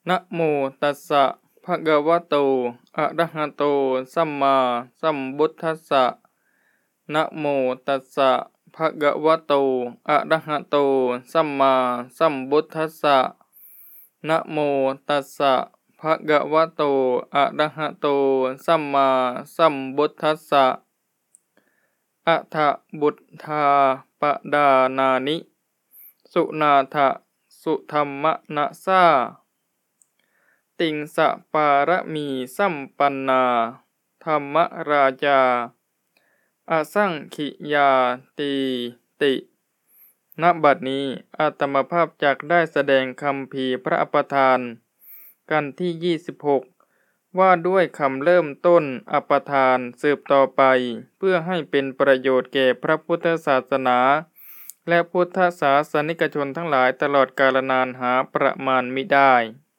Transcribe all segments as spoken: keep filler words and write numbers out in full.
นะโมตัสสะภะคะวะโตอะระหะโตสัมมาสัมพุทธัสสะนะโมตัสสะภะคะวะโตอะระหะโตสัมมาสัมพุทธัสสะนะโมตัสสะภะคะวะโตอะระหะโตสัมมาสัมพุทธัสสะอะทะบุตธาปดานานิสุนาถะสุธัมมนะสาติงสะปารมีสัมปันนาธัมมราชาอสังขิยาตีติณบัดนี้อาตมาภาพจักได้แสดงคำภีร์พระอภทานกันที่ยี่สิบหกว่าด้วยคำเริ่มต้นอภทานสืบต่อไปเพื่อให้เป็นประโยชน์แก่พระพุทธศาสนาและพุทธศาสนิกชนทั้งหลายตลอดกาลนานหาประมาณมิได้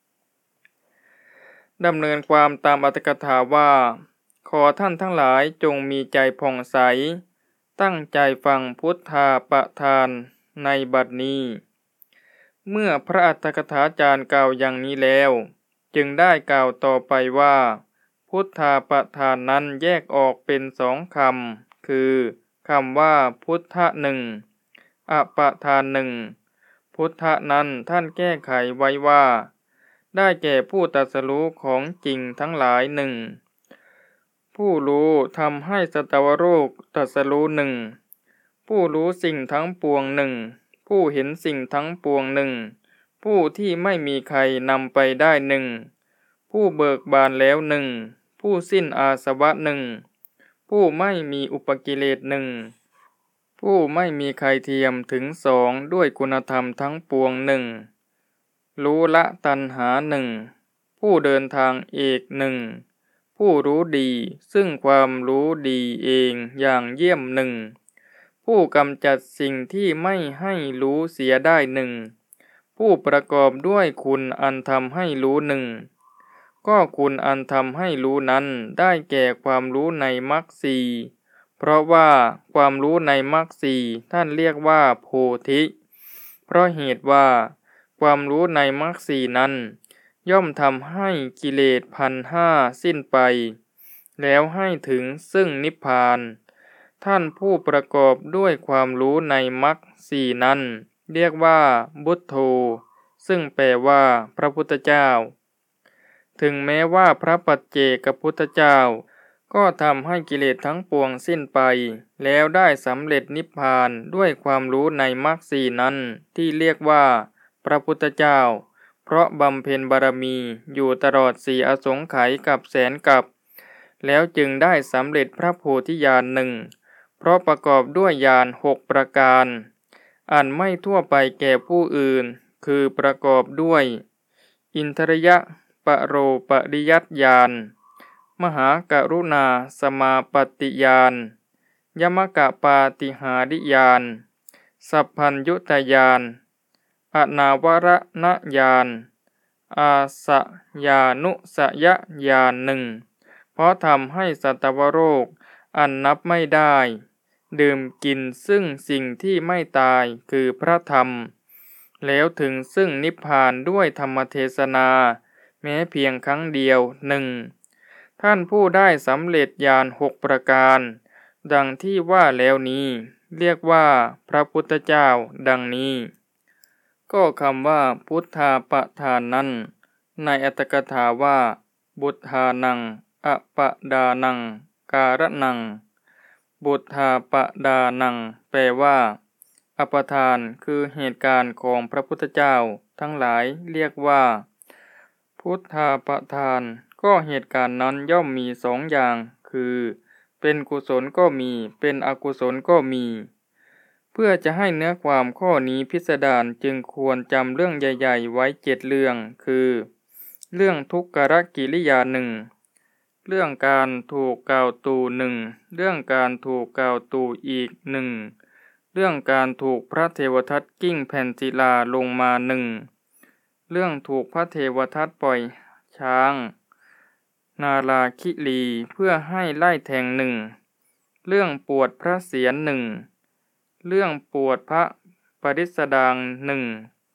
ดำเนินความตามอรรถกถาว่าขอท่านทั้งหลายจงมีใจผ่องใสตั้งใจฟังพุทธาประทานในบัดนี้เมื่อพระอรรถกถาจารย์กล่าวอย่างนี้แล้วจึงได้กล่าวต่อไปว่าพุทธาประทานนั้นแยกออกเป็นสองคำคือคำว่าพุทธะหนึ่งอประทานหนึ่งพุทธะนั้นท่านแก้ไขไว้ว่าได้แก่ผู้ตรัสรู้ของจริงทั้งหลายหนึ่งผู้รู้ทำให้สัตวโลกตรัสรู้หนึ่งผู้รู้สิ่งทั้งปวงหนึ่งผู้เห็นสิ่งทั้งปวงหนึ่งผู้ที่ไม่มีใครนำไปได้หนึ่งผู้เบิกบานแล้วหนึ่งผู้สิ้นอาสวะหนึ่งผู้ไม่มีอุปกิเลสหนึ่งผู้ไม่มีใครเทียมถึงสองด้วยคุณธรรมทั้งปวงหนึ่งรู้ละตัณหาหนึ่งผู้เดินทางเอกหนึ่งผู้รู้ดีซึ่งความรู้ดีเองอย่างเยี่ยมหนึ่งผู้กำจัดสิ่งที่ไม่ให้รู้เสียได้หนึ่งผู้ประกอบด้วยคุณอันทำให้รู้หนึ่งก็คุณอันทำให้รู้นั้นได้แก่ความรู้ในมรรคสี่เพราะว่าความรู้ในมรรคสี่ท่านเรียกว่าโพธิเพราะเหตุว่าความรู้ในมรรคสี่นั้นย่อมทำให้กิเลสพันห้าสิ้นไปแล้วให้ถึงซึ่งนิพพานท่านผู้ประกอบด้วยความรู้ในมรรคสี่นั้นเรียกว่าบุตโธซึ่งแปลว่าพระพุทธเจ้าถึงแม้ว่าพระปัจเจกพุทธเจ้าก็ทำให้กิเลสทั้งปวงสิ้นไปแล้วได้สำเร็จนิพพานด้วยความรู้ในมรรคสี่นั้นที่เรียกว่าพระพุทธเจ้าเพราะบำเพ็ญบารมีอยู่ตลอดสี่อสงไขยกับแสนกับแล้วจึงได้สำเร็จพระโพธิญาณหนึ่งเพราะประกอบด้วยญาณหกประการอันไม่ทั่วไปแก่ผู้อื่นคือประกอบด้วยอินทริยปโรปริยัตญาณมหากรุณาสมาปฏิญาณยมกปาติหาริญาณสัพพัญญุตญาณอนาวรณญาณอาสยานุสยญาณหนึ่งเพราะทำให้สัตวโลกอันนับไม่ได้ดื่มกินซึ่งสิ่งที่ไม่ตายคือพระธรรมแล้วถึงซึ่งนิพพานด้วยธรรมเทศนาแม้เพียงครั้งเดียวหนึ่งท่านผู้ได้สำเร็จญาณหกประการดังที่ว่าแล้วนี้เรียกว่าพระพุทธเจ้าดังนี้ก็คำว่าพุทธาประทานนั้นในอรรถกถาว่าบุทธานังอปดานังการนังบุทธาปดานังแปลว่าอภทานคือเหตุการณ์ของพระพุทธเจ้าทั้งหลายเรียกว่าพุทธาประทานก็เหตุการณ์นั้นย่อมมีสองอย่างคือเป็นกุศลก็มีเป็นอกุศลก็มีเพื่อจะให้เนื้อความข้อนี้พิสดารจึงควรจำเรื่องใหญ่ๆไว้เจ็ดเรื่องคือเรื่องทุกขกิริยาหนึ่งเรื่องการถูกกล่าวตูหนึ่งเรื่องการถูกกล่าวตูอีกหนึ่งเรื่องการถูกพระเทวทัตกิ้งแผ่นศิลาลงมาหนึ่งเรื่องถูกพระเทวทัตปล่อยช้างนาราคิรีเพื่อให้ไล่แทงหนึ่งเรื่องปวดพระเศียรหนึ่งเรื่องปวดพระปริสดางหนึ่ง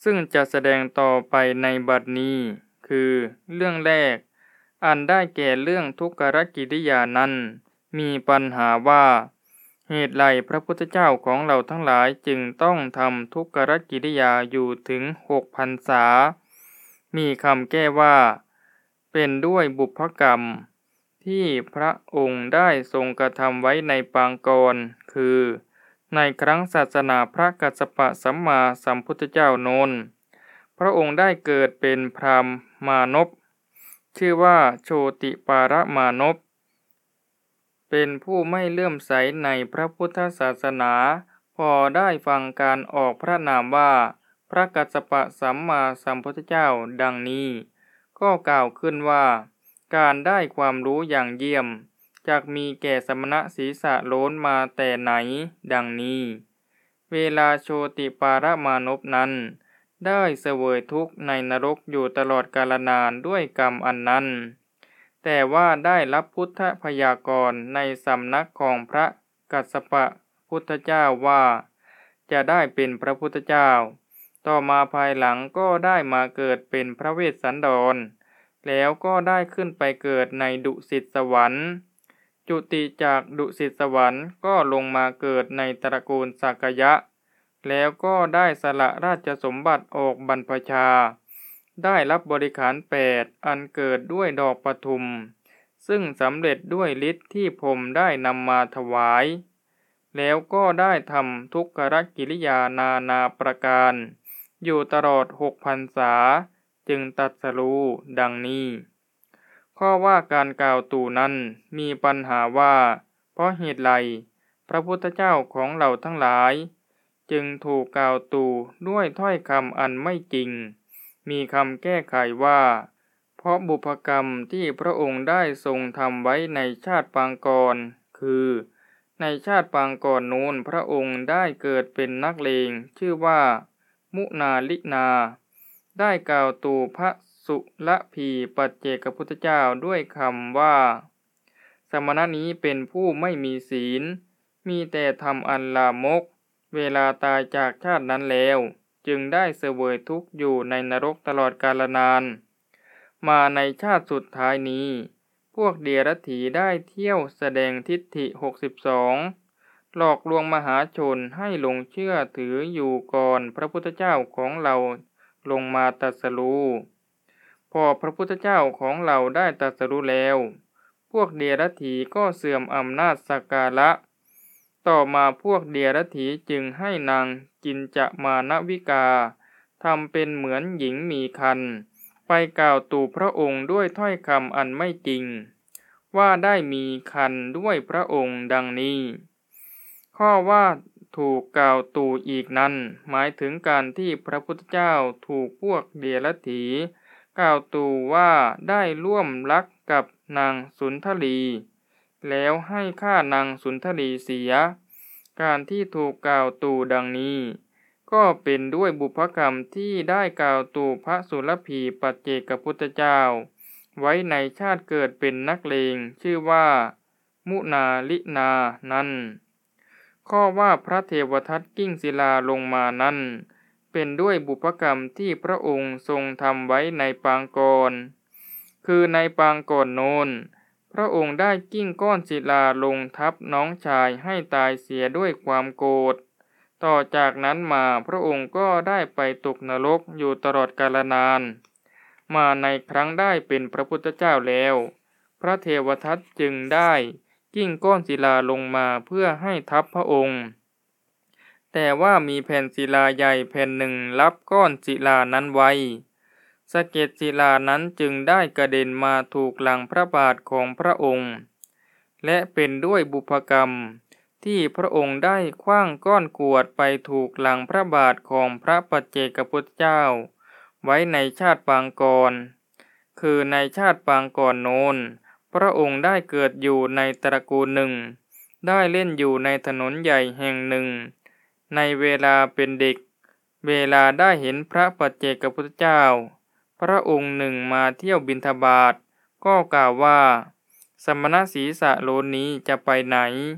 ซึ่งจะแสดงต่อไปในบัดนี้คือเรื่องแรกอันได้แก่เรื่องทุกขกิริยานั้นมีปัญหาว่าเหตุไรพระพุทธเจ้าของเราทั้งหลายจึงต้องทำทุกขกิริยาอยู่ถึงหกพรรษามีคำแก้ว่าเป็นด้วยบุพกรรมที่พระองค์ได้ทรงกระทำไว้ในปางก่อนคือในครั้งศาสนาพระกัสสปะสัมมาสัมพุทธเจ้าโน้นพระองค์ได้เกิดเป็นพราหมณ์มานพชื่อว่าโชติปารมานพเป็นผู้ไม่เลื่อมใสในพระพุทธศาสนาพอได้ฟังการออกพระนามว่าพระกัสสปะสัมมาสัมพุทธเจ้าดังนี้ก็กล่าวขึ้นว่าการได้ความรู้อย่างเยี่ยมจักมีแก่สมณะศีรษะโล้นมาแต่ไหนดังนี้เวลาโชติปารมานพนั้นได้เสวยทุกข์ในนรกอยู่ตลอดกาลนานด้วยกรรมอันนั้นแต่ว่าได้รับพุทธพยากรณ์ในสำนักของพระกัสสปะพุทธเจ้าว่าจะได้เป็นพระพุทธเจ้าต่อมาภายหลังก็ได้มาเกิดเป็นพระเวสสันดรแล้วก็ได้ขึ้นไปเกิดในดุสิตสวรรค์จุติจากดุสิตสวรรค์ก็ลงมาเกิดในตระกูลสักยะแล้วก็ได้สละราชสมบัติออกบรรพชาได้รับบริขารแปดอันเกิดด้วยดอกปทุมซึ่งสำเร็จด้วยฤทธิ์ที่พรหมได้นำมาถวายแล้วก็ได้ทำทุกขกิริยานานาประการอยู่ตลอดหกพรรษาจึงตรัสรู้ดังนี้ข้อว่าการกล่าวตู่นั้นมีปัญหาว่าเพราะเหตุไรพระพุทธเจ้าของเราทั้งหลายจึงถูกกล่าวตู่ด้วยถ้อยคำอันไม่จริงมีคำแก้ไขว่าเพราะบุพกรรมที่พระองค์ได้ทรงทำไว้ในชาติปางก่อนคือในชาติปางก่อนนู้นพระองค์ได้เกิดเป็นนักเลงชื่อว่ามุนาลินาได้กล่าวตู่พระสุลพีปัจเจกพุทธเจ้าด้วยคำว่าสมณะนี้เป็นผู้ไม่มีศีลมีแต่ทำอันลามกเวลาตายจากชาตินั้นแล้วจึงได้เสวยทุกข์อยู่ในนรกตลอดกาลนานมาในชาติสุดท้ายนี้พวกเดรัจฉีได้เที่ยวแสดงทิฏฐิหกสิบสองหลอกลวงมหาชนให้หลงเชื่อถืออยู่ก่อนพระพุทธเจ้าของเราลงมาตรัสรู้พอพระพุทธเจ้าของเราได้ตรัสรู้แล้วพวกเดรัจฉีก็เสื่อมอำนาจสักการะต่อมาพวกเดรัจฉีจึงให้นางกินจมานวิกาทำเป็นเหมือนหญิงมีครรภ์ไปกล่าวตู่พระองค์ด้วยถ้อยคำอันไม่จริงว่าได้มีครรภ์ด้วยพระองค์ดังนี้ข้อว่าถูกกล่าวตู่อีกนั้นหมายถึงการที่พระพุทธเจ้าถูกพวกเดรัจฉีกล่าวตู่ว่าได้ร่วมลักกับนางสุนทรีแล้วให้ฆ่านางสุนทรีเสียการที่ถูกกล่าวตู่ดังนี้ก็เป็นด้วยบุพกรรมที่ได้กล่าวตู่พระสุลพีปัจเจกพุทธเจ้าไว้ในชาติเกิดเป็นนักเลงชื่อว่ามุนาลินานั้นข้อว่าพระเทวทัตกิ้งศิลาลงมานั้นเป็นด้วยบุพกรรมที่พระองค์ทรงทำไว้ในปางก่อนคือในปางก่อนโน้นพระองค์ได้กิ้งก้อนศิลาลงทับน้องชายให้ตายเสียด้วยความโกรธต่อจากนั้นมาพระองค์ก็ได้ไปตกนรกอยู่ตลอดกาลนานมาในครั้งได้เป็นพระพุทธเจ้าแล้วพระเทวทัตจึงได้กิ้งก้อนศิลาลงมาเพื่อให้ทับพระองค์แต่ว่ามีแผ่นศิลาใหญ่แผ่นหนึ่งรับก้อนศิลานั้นไว้สะเก็ดศิลานั้นจึงได้กระเด็นมาถูกหลังพระบาทของพระองค์และเป็นด้วยบุพกรรมที่พระองค์ได้ขว้างก้อนกรวดไปถูกหลังพระบาทของพระปัจเจกพุทธเจ้าไว้ในชาติปางก่อนคือในชาติปางก่อนโน้นพระองค์ได้เกิดอยู่ในตระกูลหนึ่งได้เล่นอยู่ในถนนใหญ่แห่งหนึ่งในเวลาเป็นเด็กเวลาได้เห็นพระปัจเจกพุทธเจ้าพระองค์หนึ่งมาเที่ยวบิณฑบาตก็กล่าวว่าสมณศีรษะโลนนี้จะไปไหน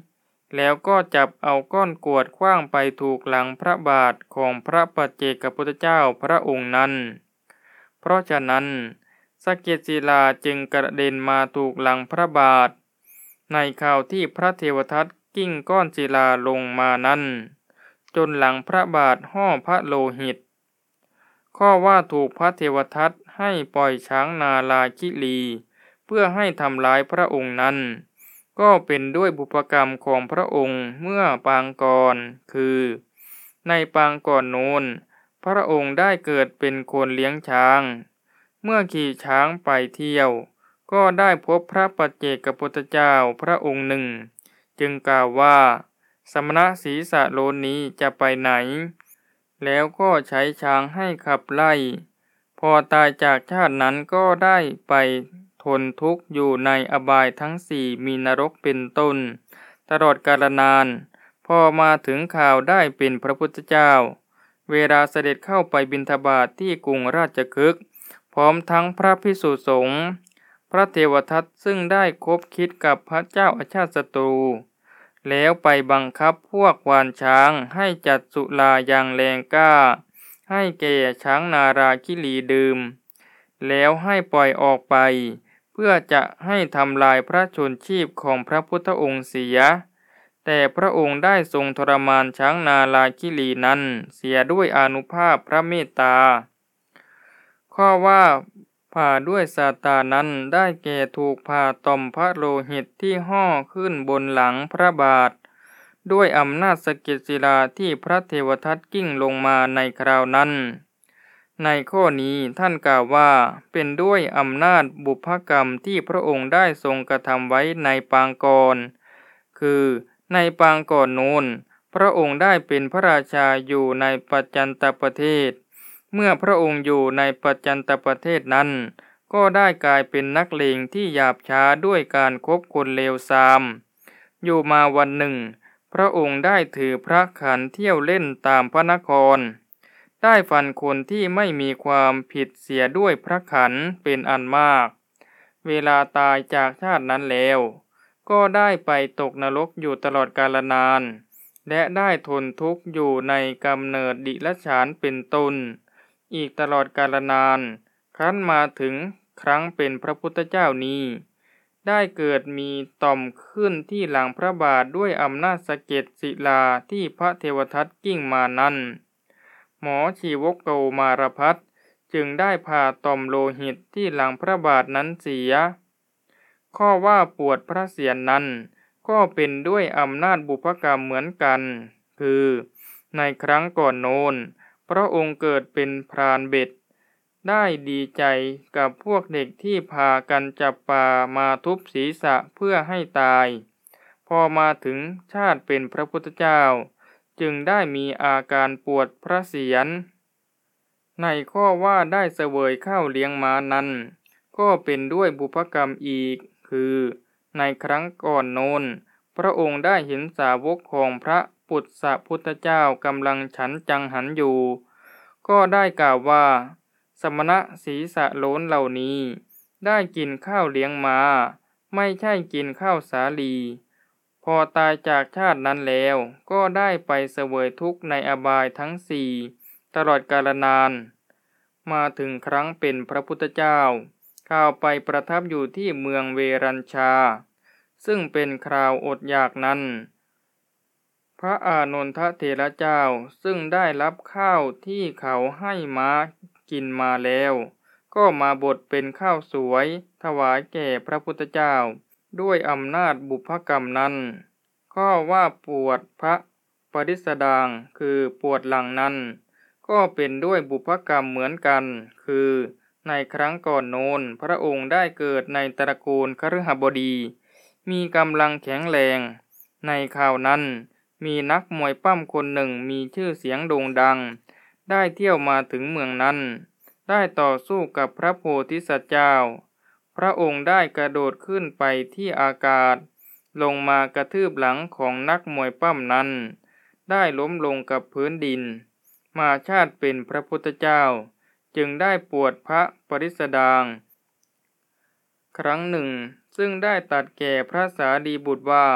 แล้วก็จับเอาก้อนกรวดขว้างไปถูกหลังพระบาทของพระปัจเจกพุทธเจ้าพระองค์นั้นเพราะฉะนั้นสะเก็ดศิลาจึงกระเด็นมาถูกหลังพระบาทในคราวที่พระเทวทัตกิ้งก้อนศิลาลงมานั้นจนหลังพระบาทห่อพระโลหิตข้อว่าถูกพระเทวทัตให้ปล่อยช้างนาลาคิลีเพื่อให้ทำลายพระองค์นั้นก็เป็นด้วยบุพกรรมของพระองค์เมื่อปางก่อนคือในปางก่อนโน้นพระองค์ได้เกิดเป็นคนเลี้ยงช้างเมื่อขี่ช้างไปเที่ยวก็ได้พบพระปัจเจกพุทธเจ้าพระองค์หนึ่งจึงกล่าวว่าสมณะศีสะโลนนี้จะไปไหนแล้วก็ใช้ช้างให้ขับไล่พอตายจากชาตินั้นก็ได้ไปทนทุกข์อยู่ในอบายทั้งสี่มีนรกเป็นต้นตลอดกาลนานพอมาถึงข่าวได้เป็นพระพุทธเจ้าเวลาเสด็จเข้าไปบิณฑบาตที่กรุงราชคฤห์พร้อมทั้งพระภิกษุสงฆ์พระเทวทัตซึ่งได้คบคิดกับพระเจ้าอาชาติศัตรูแล้วไปบังคับพวกควานช้างให้จัดสุราอย่างแรงกล้าให้แก่ช้างนาราคิลีดื่มแล้วให้ปล่อยออกไปเพื่อจะให้ทำลายพระชนชีพของพระพุทธองค์เสียแต่พระองค์ได้ทรงทรมานช้างนาราคิลีนั้นเสียด้วยอานุภาพพระเมตตาข้อว่าผ่าด้วยสาตานั้นได้แก่ถูกผ่าต่อมพระโลหิตที่ห่อขึ้นบนหลังพระบาทด้วยอำนาจสะเก็ดศิลาที่พระเทวทัตกิ้งลงมาในคราวนั้นในข้อนี้ท่านกล่าวว่าเป็นด้วยอำนาจบุพกรรมที่พระองค์ได้ทรงกระทำไว้ในปางก่อนคือในปางก่อนโน้นพระองค์ได้เป็นพระราชาอยู่ในปัจจันตประเทศเมื่อพระองค์อยู่ในปัจจันตประเทศนั้นก็ได้กลายเป็นนักเลงที่หยาบช้าด้วยการคบคนเลวทรามอยู่มาวันหนึ่งพระองค์ได้ถือพระขันเที่ยวเล่นตามพระนครได้ฟันคนที่ไม่มีความผิดเสียด้วยพระขันเป็นอันมากเวลาตายจากชาตินั้นแล้วก็ได้ไปตกนรกอยู่ตลอดกาลนานและได้ทนทุกข์อยู่ในกำเนิดดิรัจฉานเป็นต้นอีกตลอดกาลนานครั้นมาถึงครั้งเป็นพระพุทธเจ้านี้ได้เกิดมีต่อมขึ้นที่หลังพระบาทด้วยอำนาจสะเก็ดศิลาที่พระเทวทัตกิ้งมานั้นหมอชีวกโกมารพัสจึงได้ผ่าต่อมโลหิตที่หลังพระบาทนั้นเสียข้อว่าปวดพระเศียรนั้นก็เป็นด้วยอำนาจบุพกรรมเหมือนกันคือในครั้งก่อนโน้นพระองค์เกิดเป็นพรานเบ็ดได้ดีใจกับพวกเด็กที่พากันจับปลามาทุบศีรษะเพื่อให้ตายพอมาถึงชาติเป็นพระพุทธเจ้าจึงได้มีอาการปวดพระเศียรในข้อว่าได้เสวยข้าวเลี้ยงม้านั้นก็เป็นด้วยบุพกรรมอีกคือในครั้งก่อนโน้นพระองค์ได้เห็นสาวกของพระปุตสะพุทธเจ้ากำลังฉันจังหันอยู่ก็ได้กล่าวว่าสมณะศีสะโลนเหล่านี้ได้กินข้าวเลี้ยงม้าไม่ใช่กินข้าวสาลีพอตายจากชาตินั้นแล้วก็ได้ไปเสวยทุกข์ในอบายทั้งสี่ตลอดกาลนานมาถึงครั้งเป็นพระพุทธเจ้าข้าวไปประทับอยู่ที่เมืองเวรัญชาซึ่งเป็นคราวอดอยากนั้นพระอานนทเถระเจ้าซึ่งได้รับข้าวที่เขาให้ม้ากินมาแล้วก็มาบดเป็นข้าวสวยถวายแก่พระพุทธเจ้าด้วยอำนาจบุพกรรมนั้นข้อว่าปวดพระปริสดางคือปวดหลังนั้นก็เป็นด้วยบุพกรรมเหมือนกันคือในครั้งก่อนโน้นพระองค์ได้เกิดในตระกูลคฤหบดีมีกำลังแข็งแรงในคราวนั้นมีนักมวยปั้มคนหนึ่งมีชื่อเสียงโด่งดังได้เที่ยวมาถึงเมืองนั้นได้ต่อสู้กับพระโพธิสัตว์เจ้าพระองค์ได้กระโดดขึ้นไปที่อากาศลงมากระทืบหลังของนักมวยปั้มนั้นได้ล้มลงกับพื้นดินมาชาติเป็นพระพุทธเจ้าจึงได้ปวดพระปริสดางครั้งหนึ่งซึ่งได้ตรัสแก่พระสารีบุตรว่า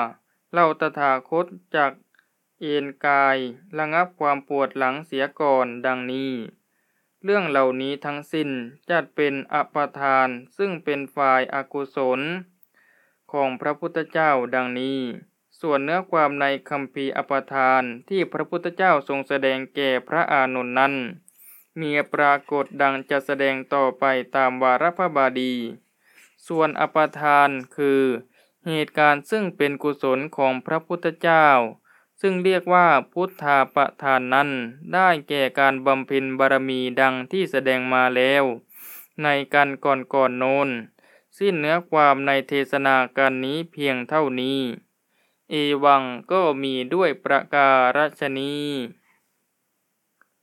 เราตถาคตจักเอนกายระงับความปวดหลังเสียก่อนดังนี้เรื่องเหล่านี้ทั้งสิ้นจัดเป็นอปทานซึ่งเป็นฝ่ายอกุศลของพระพุทธเจ้าดังนี้ส่วนเนื้อความในคัมภีร์อปทานที่พระพุทธเจ้าทรงแสดงแก่พระอานนท์นั้นมีปรากฏดังจะแสดงต่อไปตามวาระพระบาลีส่วนอปทานคือเหตุการณ์ซึ่งเป็นกุศลของพระพุทธเจ้าซึ่งเรียกว่าพุทธาปทานนั้นได้แก่การบำเพ็ญบารมีดังที่แสดงมาแล้วในกันก่อนๆโน้นสิ้นเนื้อความในเทศนาการนี้เพียงเท่านี้เอวังก็มีด้วยประการฉนี้